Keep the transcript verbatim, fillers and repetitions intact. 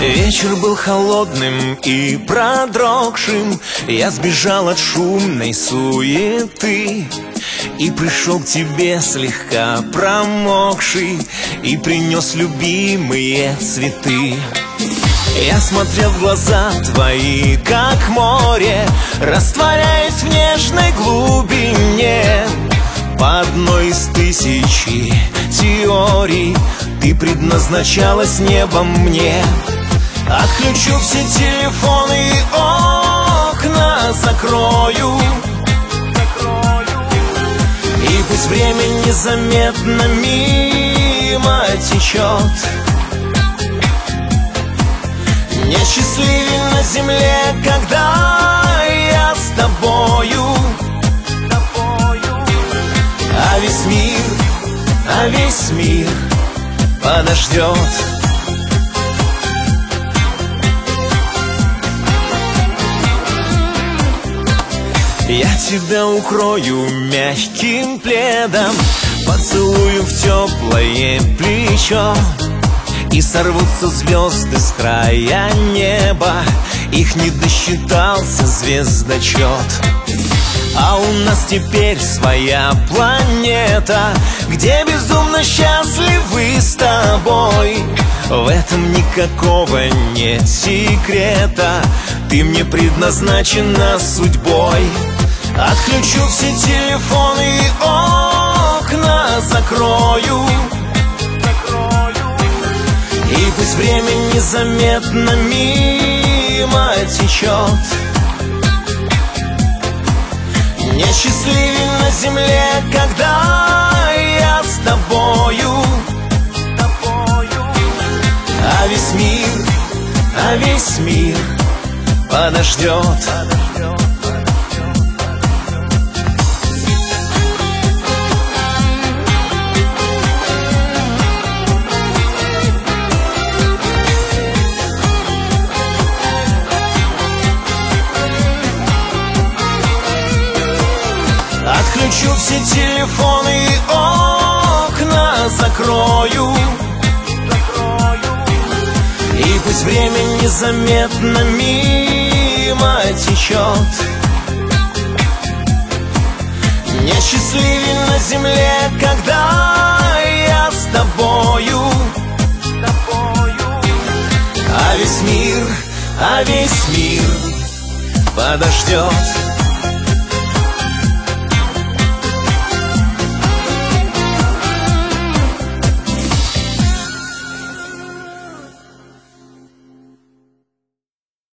Вечер был холодным и продрогшим. Я сбежал от шумной суеты и пришел к тебе слегка промокший, и принес любимые цветы. Я смотрел в глаза твои, как море, растворяясь в нежной глубине. По одной из тысячи теорий ты предназначалась небом мне. Отключу все телефоны и окна закрою, и пусть время незаметно мимо течет. Нет счастливей на земле, когда я с тобою. А весь мир, а весь мир подождет. Я тебя укрою мягким пледом, поцелую в теплое плечо, и сорвутся звезды с края неба, их не досчитался звездочет. А у нас теперь своя планета, где безумно счастливы с тобой. В этом никакого нет секрета, ты мне предназначена судьбой. Отключу все телефоны и окна закрою, и пусть время незаметно мимо течет. Нет счастливей на земле, когда я с тобою. А весь мир, а весь мир подождет. Отключу все телефоны и окна закрою, и пусть время незаметно мимо течет. Нет счастливей на земле, когда я с тобою. А весь мир, а весь мир подождет.